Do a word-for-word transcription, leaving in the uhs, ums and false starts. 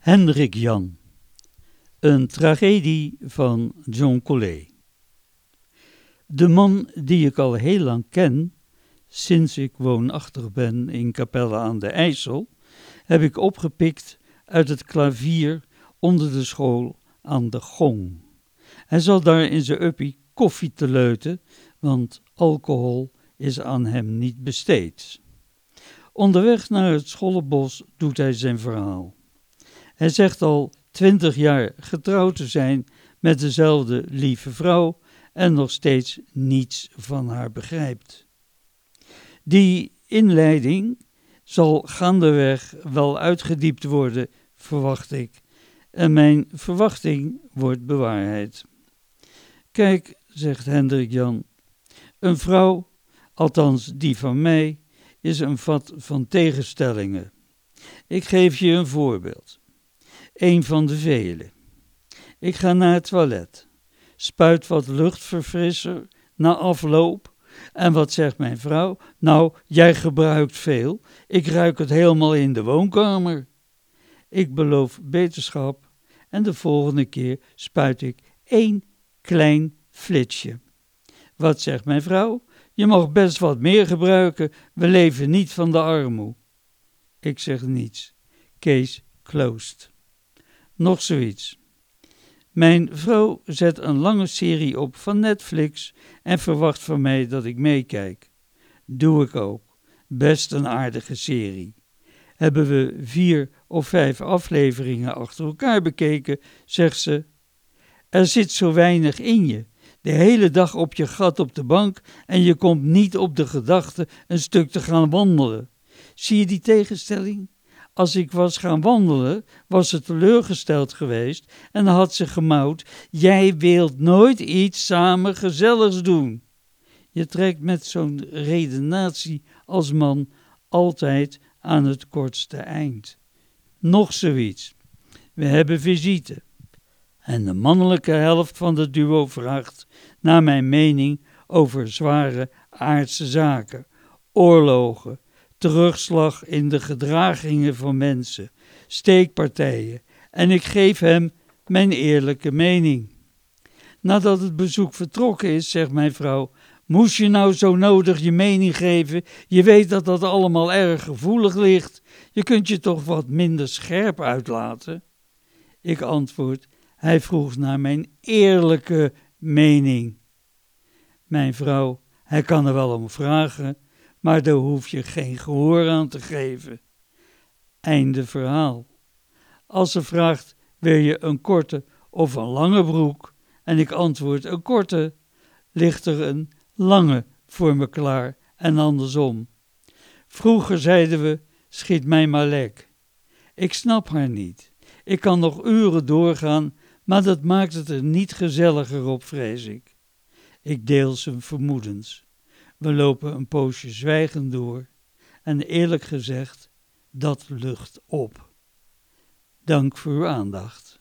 Hendrik Jan. Een tragedie van John Collet. De man die ik al heel lang ken, sinds ik woonachtig ben in Capelle aan de IJssel, heb ik opgepikt uit het klavier onder de school aan de Gong. Hij zat daar in zijn uppie koffie te leuten, want alcohol is aan hem niet besteed. Onderweg naar het Schollebos doet hij zijn verhaal. Hij zegt al twintig jaar getrouwd te zijn met dezelfde lieve vrouw en nog steeds niets van haar begrijpt. Die inleiding zal gaandeweg wel uitgediept worden, verwacht ik. En mijn verwachting wordt bewaarheid. Kijk, zegt Hendrik Jan, een vrouw, althans die van mij, is een vat van tegenstellingen. Ik geef je een voorbeeld. Een van de vele. Ik ga naar het toilet, spuit wat luchtverfrisser na afloop en wat zegt mijn vrouw? Nou, jij gebruikt veel, ik ruik het helemaal in de woonkamer. Ik beloof beterschap en de volgende keer spuit ik één klein flitsje. Wat zegt mijn vrouw? Je mag best wat meer gebruiken, we leven niet van de armoe. Ik zeg niets. Case closed. Nog zoiets. Mijn vrouw zet een lange serie op van Netflix en verwacht van mij dat ik meekijk. Doe ik ook. Best een aardige serie. Hebben we vier of vijf afleveringen achter elkaar bekeken, zegt ze. Er zit zo weinig in je. De hele dag op je gat op de bank en je komt niet op de gedachte een stuk te gaan wandelen. Zie je die tegenstelling? Als ik was gaan wandelen, was ze teleurgesteld geweest en had ze gemouwd, jij wilt nooit iets samen gezelligs doen. Je trekt met zo'n redenatie als man altijd aan het kortste eind. Nog zoiets. We hebben visite. En de mannelijke helft van het duo vraagt naar mijn mening over zware aardse zaken, oorlogen, terugslag in de gedragingen van mensen, steekpartijen en ik geef hem mijn eerlijke mening. Nadat het bezoek vertrokken is, zegt mijn vrouw, moest je nou zo nodig je mening geven? Je weet dat dat allemaal erg gevoelig ligt. Je kunt je toch wat minder scherp uitlaten? Ik antwoord, hij vroeg naar mijn eerlijke mening. Mijn vrouw, hij kan er wel om vragen, maar daar hoef je geen gehoor aan te geven. Einde verhaal. Als ze vraagt, wil je een korte of een lange broek? En ik antwoord een korte, ligt er een lange voor me klaar en andersom. Vroeger zeiden we, schiet mij maar lek. Ik snap haar niet. Ik kan nog uren doorgaan, maar dat maakt het er niet gezelliger op, vrees ik. Ik deel zijn vermoedens. We lopen een poosje zwijgend door en eerlijk gezegd, dat lucht op. Dank voor uw aandacht.